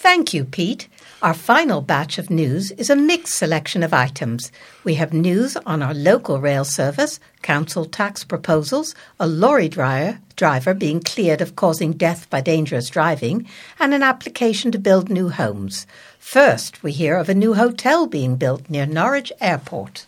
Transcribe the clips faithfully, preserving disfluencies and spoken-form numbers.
Thank you, Pete. Our final batch of news is a mixed selection of items. We have news on our local rail service, council tax proposals, a lorry driver, driver being cleared of causing death by dangerous driving, and an application to build new homes. First, we hear of a new hotel being built near Norwich Airport.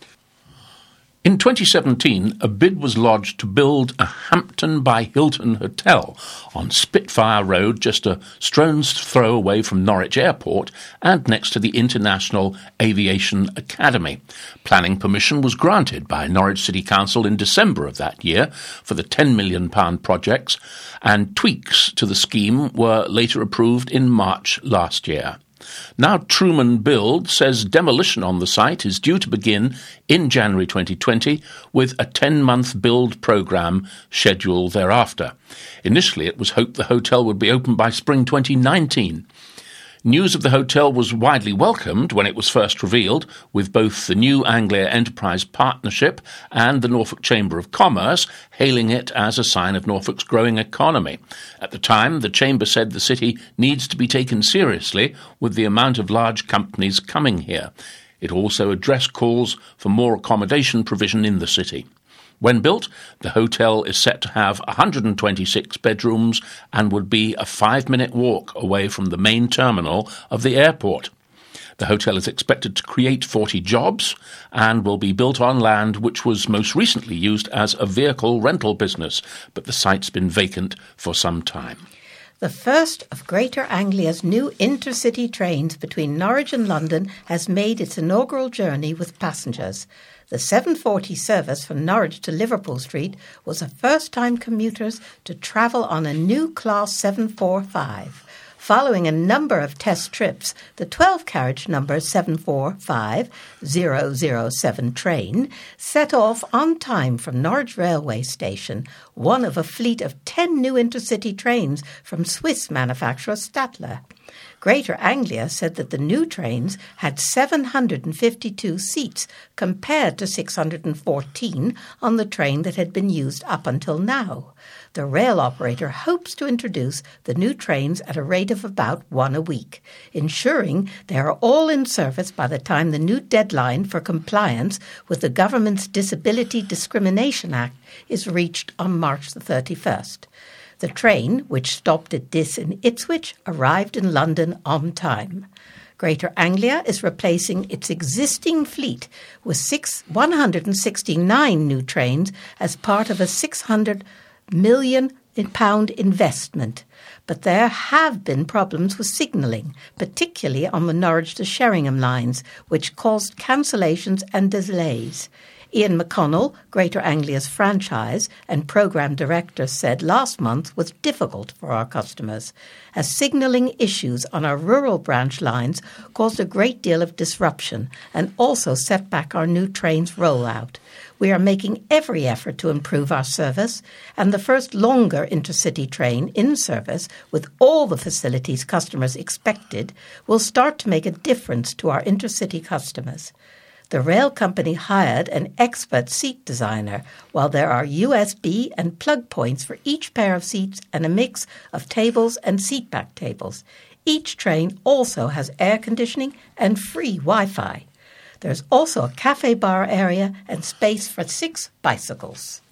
In twenty seventeen, a bid was lodged to build a Hampton by Hilton hotel on Spitfire Road, just a stone's throw away from Norwich Airport and next to the International Aviation Academy. Planning permission was granted by Norwich City Council in December of that year for the ten million pounds projects, and tweaks to the scheme were later approved in March last year. Now Truman Build says demolition on the site is due to begin in January twenty twenty with a ten-month build programme scheduled thereafter. Initially it was hoped the hotel would be open by spring twenty nineteen. News of the hotel was widely welcomed when it was first revealed, with both the New Anglia Enterprise Partnership and the Norfolk Chamber of Commerce hailing it as a sign of Norfolk's growing economy. At the time, the Chamber said the city needs to be taken seriously with the amount of large companies coming here. It also addressed calls for more accommodation provision in the city. When built, the hotel is set to have one hundred twenty-six bedrooms and would be a five-minute walk away from the main terminal of the airport. The hotel is expected to create forty jobs and will be built on land which was most recently used as a vehicle rental business, but the site's been vacant for some time. The first of Greater Anglia's new intercity trains between Norwich and London has made its inaugural journey with passengers. The seven forty service from Norwich to Liverpool Street was the first time commuters to travel on a new Class seven forty-five. Following a number of test trips, the twelve-carriage number seven four five zero zero seven train set off on time from Norwich Railway Station, one of a fleet of ten new intercity trains from Swiss manufacturer Stadler. Greater Anglia said that the new trains had seven hundred fifty-two seats compared to six hundred fourteen on the train that had been used up until now. The rail operator hopes to introduce the new trains at a rate of about one a week, ensuring they are all in service by the time the new deadline for compliance with the government's Disability Discrimination Act is reached on March the thirty-first. The train, which stopped at Diss in Ipswich, arrived in London on time. Greater Anglia is replacing its existing fleet with six, one hundred sixty-nine new trains as part of a six hundred million pound investment. But there have been problems with signalling, particularly on the Norwich to Sheringham lines, which caused cancellations and delays. Ian McConnell, Greater Anglia's franchise and programme director, said last month was difficult for our customers, as signalling issues on our rural branch lines caused a great deal of disruption and also set back our new trains' rollout. We are making every effort to improve our service, and the first longer intercity train in service with all the facilities customers expected will start to make a difference to our intercity customers. The rail company hired an expert seat designer, while there are U S B and plug points for each pair of seats and a mix of tables and seatback tables. Each train also has air conditioning and free Wi-Fi. There's also a cafe bar area and space for six bicycles.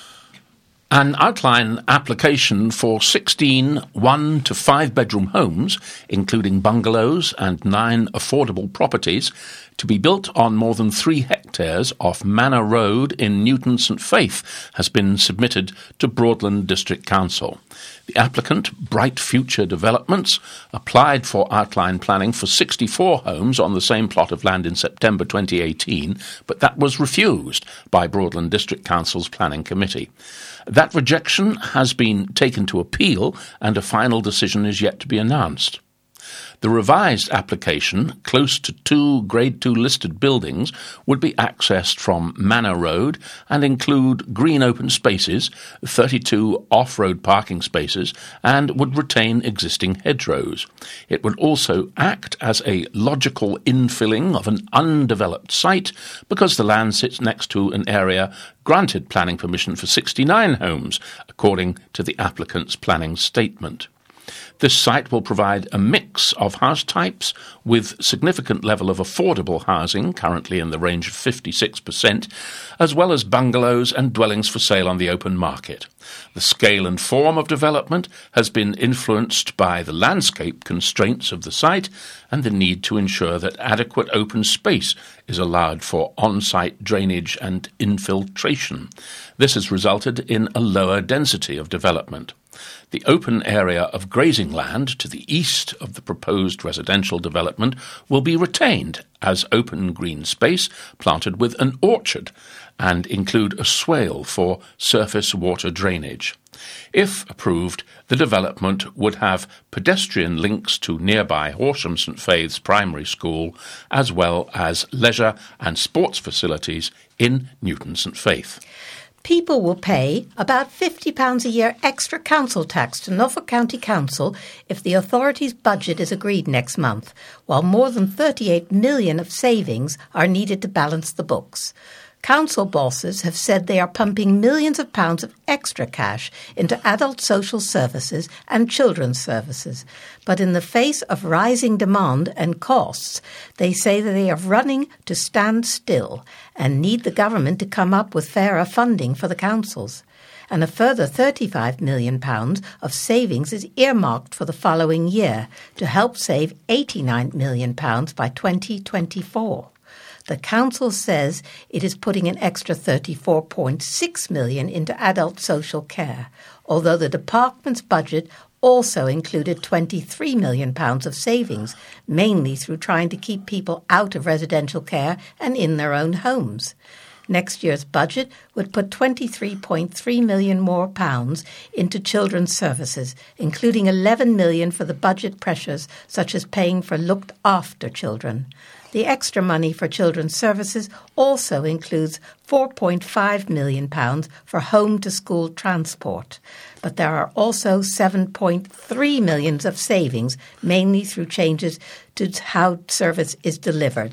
An outline application for sixteen one- to five-bedroom homes, including bungalows and nine affordable properties, to be built on more than three hectares off Manor Road in Newton St Faith has been submitted to Broadland District Council. The applicant, Bright Future Developments, applied for outline planning for sixty-four homes on the same plot of land in September twenty eighteen, but that was refused by Broadland District Council's Planning Committee. That rejection has been taken to appeal, and a final decision is yet to be announced. The revised application, close to two Grade two listed buildings, would be accessed from Manor Road and include green open spaces, thirty-two off-road parking spaces, and would retain existing hedgerows. It would also act as a logical infilling of an undeveloped site because the land sits next to an area granted planning permission for sixty-nine homes, according to the applicant's planning statement. This site will provide a mix of house types with significant level of affordable housing, currently in the range of fifty-six percent, as well as bungalows and dwellings for sale on the open market. The scale and form of development has been influenced by the landscape constraints of the site and the need to ensure that adequate open space is allowed for on-site drainage and infiltration. This has resulted in a lower density of development. The open area of grazing land to the east of the proposed residential development will be retained as open green space planted with an orchard and include a swale for surface water drainage. If approved, the development would have pedestrian links to nearby Horsham St Faith's Primary School, as well as leisure and sports facilities in Newton St Faith. People will pay about fifty pounds a year extra council tax to Norfolk County Council if the authority's budget is agreed next month, while more than thirty-eight million pounds of savings are needed to balance the books. Council bosses have said they are pumping millions of pounds of extra cash into adult social services and children's services. But in the face of rising demand and costs, they say that they are running to stand still and need the government to come up with fairer funding for the councils. And a further thirty-five million pounds of savings is earmarked for the following year to help save eighty-nine million pounds by twenty twenty-four. The council says it is putting an extra thirty-four point six million pounds into adult social care, although the department's budget also included twenty-three million pounds of savings, mainly through trying to keep people out of residential care and in their own homes. Next year's budget would put twenty-three point three million pounds more pounds into children's services, including eleven million pounds for the budget pressures such as paying for looked-after children. The extra money for children's services also includes four point five million pounds for home-to-school transport. But there are also seven point three million pounds of savings, mainly through changes to how service is delivered.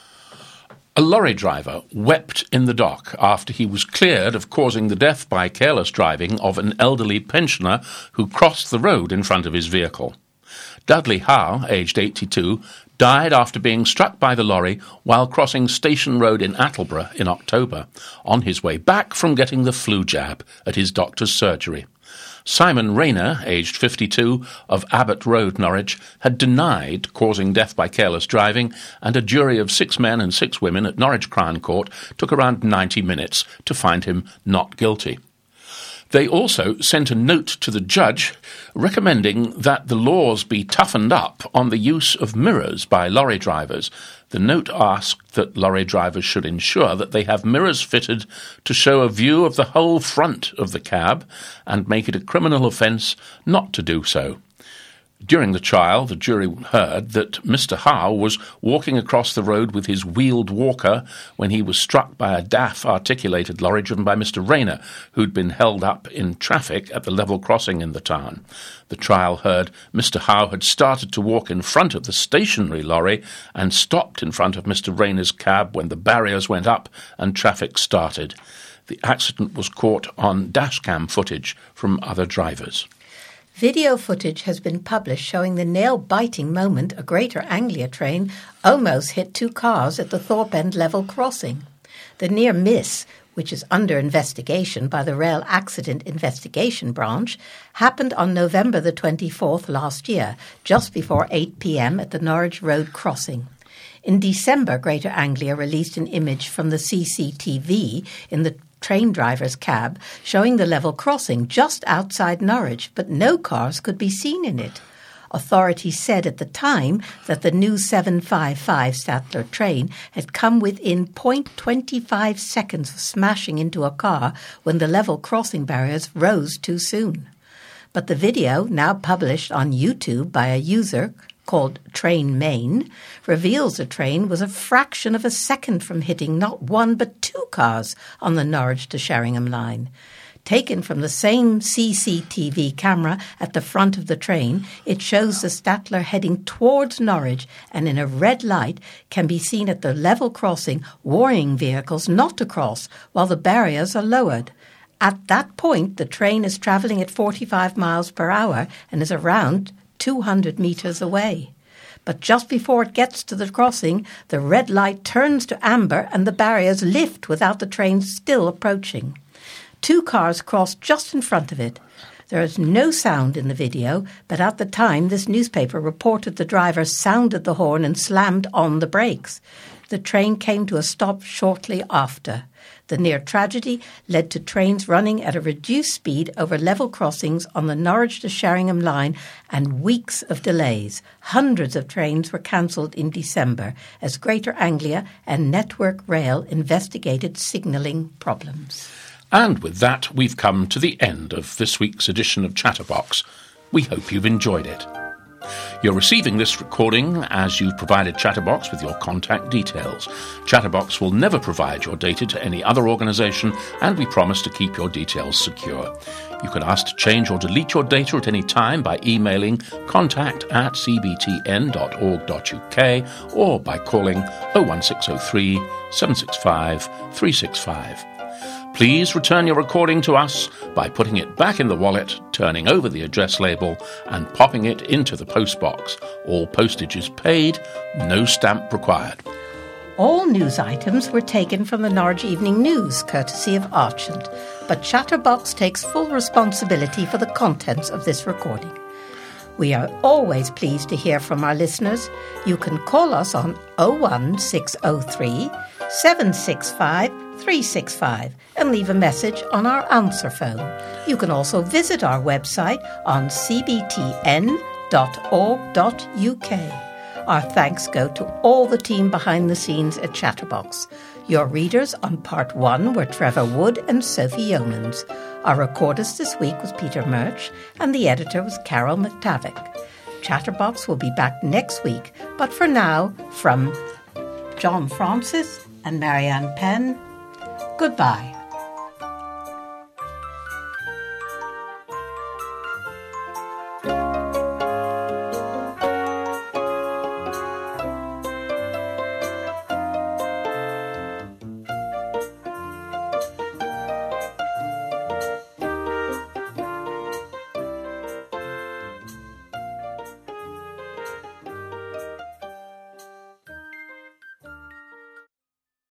A lorry driver wept in the dock after he was cleared of causing the death by careless driving of an elderly pensioner who crossed the road in front of his vehicle. Dudley Howe, aged eighty-two, died after being struck by the lorry while crossing Station Road in Attleborough in October, on his way back from getting the flu jab at his doctor's surgery. Simon Rayner, aged fifty-two, of Abbott Road, Norwich, had denied causing death by careless driving, and a jury of six men and six women at Norwich Crown Court took around ninety minutes to find him not guilty. They also sent a note to the judge recommending that the laws be toughened up on the use of mirrors by lorry drivers. The note asked that lorry drivers should ensure that they have mirrors fitted to show a view of the whole front of the cab and make it a criminal offence not to do so. During the trial, the jury heard that Mister Howe was walking across the road with his wheeled walker when he was struck by a D A F articulated lorry driven by Mister Rayner, who'd been held up in traffic at the level crossing in the town. The trial heard Mister Howe had started to walk in front of the stationary lorry and stopped in front of Mister Rayner's cab when the barriers went up and traffic started. The accident was caught on dashcam footage from other drivers. Video footage has been published showing the nail-biting moment a Greater Anglia train almost hit two cars at the Thorpe End level crossing. The near miss, which is under investigation by the Rail Accident Investigation Branch, happened on November the twenty-fourth last year, just before eight p.m. at the Norwich Road crossing. In December, Greater Anglia released an image from the C C T V in the train driver's cab showing the level crossing just outside Norwich, but no cars could be seen in it. Authorities said at the time that the new seven fifty-five Statler train had come within zero point two five seconds of smashing into a car when the level crossing barriers rose too soon. But the video, now published on YouTube by a user called Train Main, reveals the train was a fraction of a second from hitting not one but two cars on the Norwich to Sheringham line. Taken from the same C C T V camera at the front of the train, it shows the Statler heading towards Norwich and in a red light can be seen at the level crossing warning vehicles not to cross while the barriers are lowered. At that point, the train is travelling at forty-five miles per hour and is around two hundred metres away. But just before it gets to the crossing, the red light turns to amber and the barriers lift without the train still approaching. Two cars cross just in front of it. There is no sound in the video, but at the time this newspaper reported the driver sounded the horn and slammed on the brakes. The train came to a stop shortly after. The near tragedy led to trains running at a reduced speed over level crossings on the Norwich to Sheringham line and weeks of delays. Hundreds of trains were cancelled in December as Greater Anglia and Network Rail investigated signalling problems. And with that, we've come to the end of this week's edition of Chatterbox. We hope you've enjoyed it. You're receiving this recording as you've provided Chatterbox with your contact details. Chatterbox will never provide your data to any other organisation, and we promise to keep your details secure. You can ask to change or delete your data at any time by emailing contact at c b t n dot org dot u k or by calling oh one six oh three, seven six five, three six five. Please return your recording to us by putting it back in the wallet, turning over the address label and popping it into the postbox. All postage is paid, no stamp required. All news items were taken from the Norwich Evening News, courtesy of Archant, but Chatterbox takes full responsibility for the contents of this recording. We are always pleased to hear from our listeners. You can call us on oh one six oh three, seven six five, three six five and leave a message on our answer phone. You can also visit our website on c b t n dot org dot u k. Our thanks go to all the team behind the scenes at Chatterbox. Your readers on part one were Trevor Wood and Sophie Yeomans. Our recordist this week was Peter Murch, and the editor was Carol McTavick. Chatterbox will be back next week, but for now, from John Francis and Marianne Penn, goodbye.